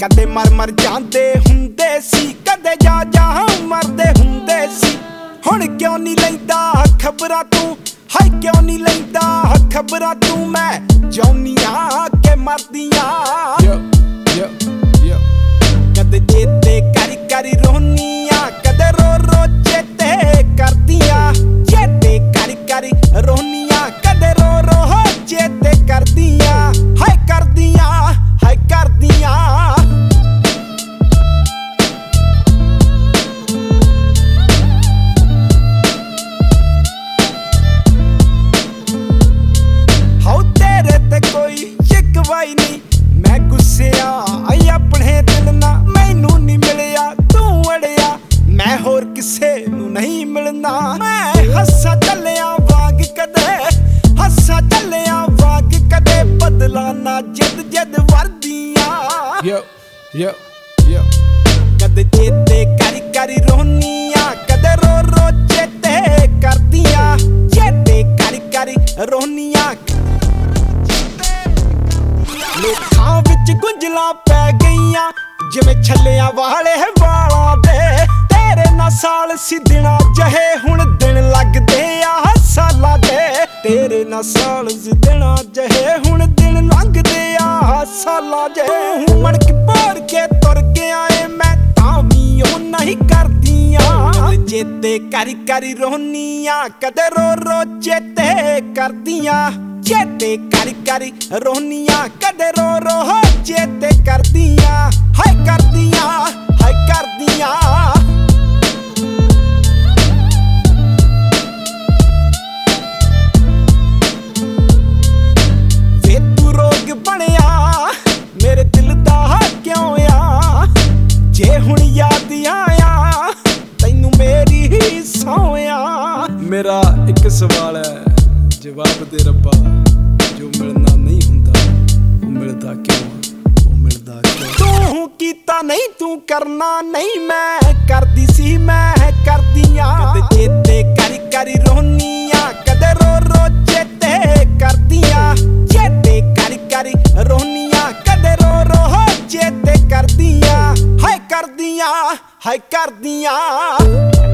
कदे मर मर जाते हुंदे सी, कदे जा जा मरदे हुंदे सी। हुण क्यों नहीं लैंदा खबरां तू, हाय क्यों नहीं लैंदा खबरां तू। मैं जौनियां के मरदियां कदे चेते करी करी रोनियां, कदे रो रो चेते करदियां। चेते करी करी रोनियां, कदे रो रो चेते करदियां। हाय करदियां, हाय करदियां। हाउ तेरे ते कोई शिकवाई नहीं, मैं गुस्से आई अपने दिल ना। मैनू नहीं मिलिया तू अड़िया, मैं होर किसे नू नहीं मिलना। मैं हस्सा चलिया वाग कदे, हस्सा चलिया वाग कदे। बदला ना जिद जिद वर्दियां। कदे चेते करी करी रोनियां, कदे रो रो चेते करदियां। चेते करी करी रोनियां, लेखां विच गुंजलां पै गईयां, जिवें छल्लियां वाले वालां दे। तेरे नाल साल सिद्धना जहे हुण दिन लगदे आ सालां दे। तेरे नाल साल सिद्धना जहे हुण दिन लंघदे आ सालां दे। तूं मड़क भोर के तुर गया ऐ, मैं तां वी ओह नहीं करदियां। चेते करी करी रोनियां, कदे रो रो चेते करदियां। चेते करी करी रोनियां, कदे रो रो चेते करदियां। हाय करदियां, हाय करदियां। वे तू रोग बनया मेरे दिल दा क्यों आ। जे हुण याद आया तैनू मेरी ही सौया। मेरा एक सवाल है, जवाब दे रब्बा। जो मिलना नहीं हुंदा वो मिलदा क्यों, वो मिलदा क्यों। तू कीता नहीं तू करना नहीं, मैं करदी सी मैं करदियां। कदे चेते करी करी रोनियां, कदे रो रो चेते करदियां। चेते करी करी रोनियां, कदे रो रो चेते करदियां। हाय करदियां, हाय करदियां।